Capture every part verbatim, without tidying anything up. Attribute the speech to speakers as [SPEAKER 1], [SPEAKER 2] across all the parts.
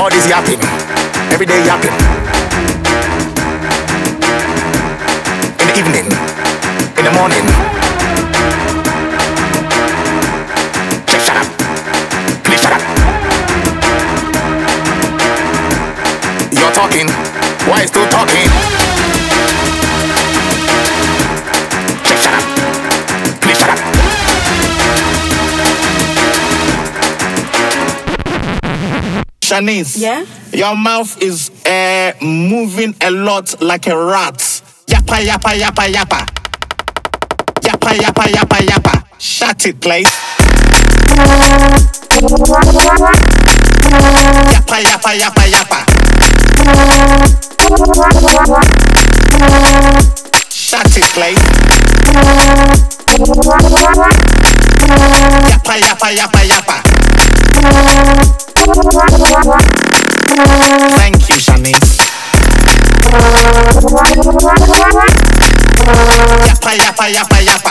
[SPEAKER 1] All this yapping, every day yapping. In the evening, in the morning. Just shut up. Please shut up. You're talking. Why still talking? Just shut up. Please shut up. Shanice,
[SPEAKER 2] yeah?
[SPEAKER 1] Your mouth is uh, moving a lot like a rat. Yappa, yappa, yappa, yappa. Yappa, yappa, yappa, yappa. Shut it, please. Yappa, yappa, yappa, yappa. Shut it, please. Yappa, yappa, yappa, yappa. Thank you, Shanice. Yappa, yappa, yappa, yappa.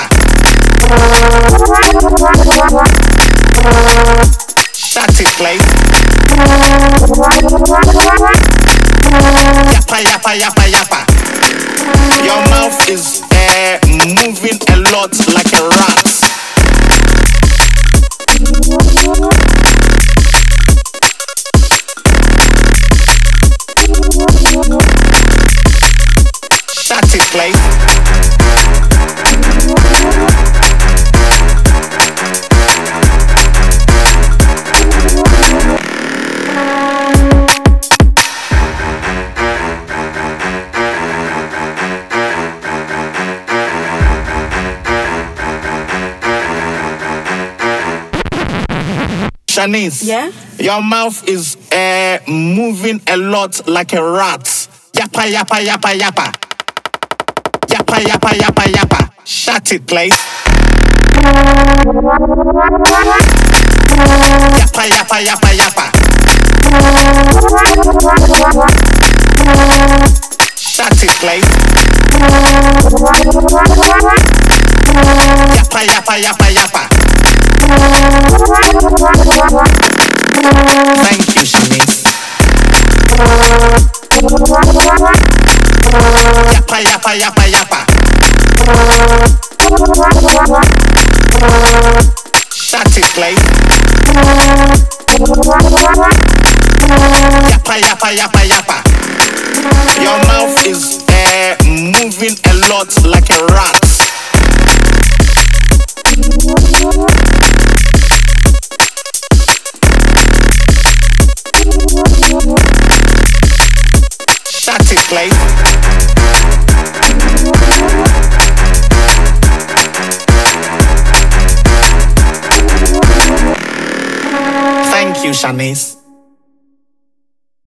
[SPEAKER 1] Shut it, please. Yappa, yappa, yappa, yappa. Your mouth is uh, moving a lot like a rat. Shut it, please. Shanice,
[SPEAKER 2] yeah?
[SPEAKER 1] Your mouth is uh, moving a lot like a rat. Yappa, yappa, yappa, yappa. Yappa, yappa, yappa, yappa. Shut it, please. Yappa, yappa, yappa, yappa. Shut it, please. Yappa, yappa, yappa, yappa. Thank you, Shanice. Yappa, yappa, yappa, yappa. Shut it, please. Yappa, yappa, yappa, yappa. Your mouth is uh, moving a lot like a rat. Shut it, please. Thank you, Shanice.